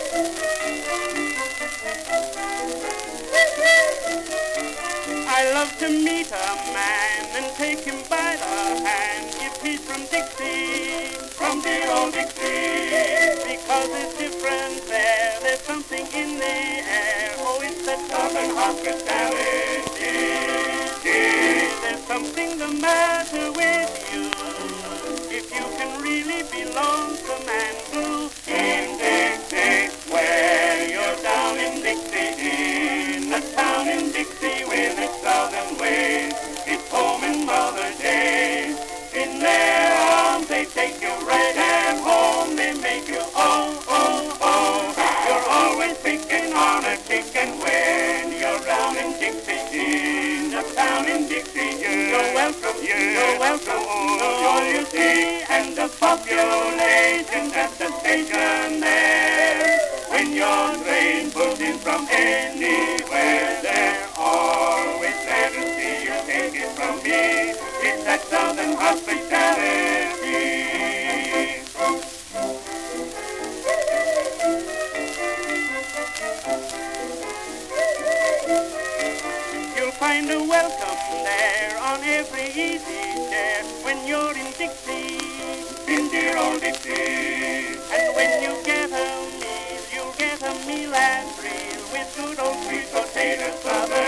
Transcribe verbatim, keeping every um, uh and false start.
I love to meet a man and take him by the hand if he's from Dixie, from dear old Dixie, because it's different there, there's something in the air, oh it's that Southern hospitality. There's something the matter with you, if you can really be lonesome and blue in Dixie, where you're down in Dixie, in the town in Dixie with its southern ways, it's home in Mother's Day. In their arms they take you right at home, they make you oh, oh, oh. You're always thinking on a kick, and when you're down in Dixie, in the town in Dixie, you're welcome, you're welcome, oh, all you see, and the population at the station there. When your train pulls in from anywhere, they're always glad to see you. Take it from me, it's that Southern hospitality. You'll find a welcome there on every easy chair when you're in Dixie, in dear old Dixie. And when you get a meal, you'll get a meal and real with good old sweet potatoes.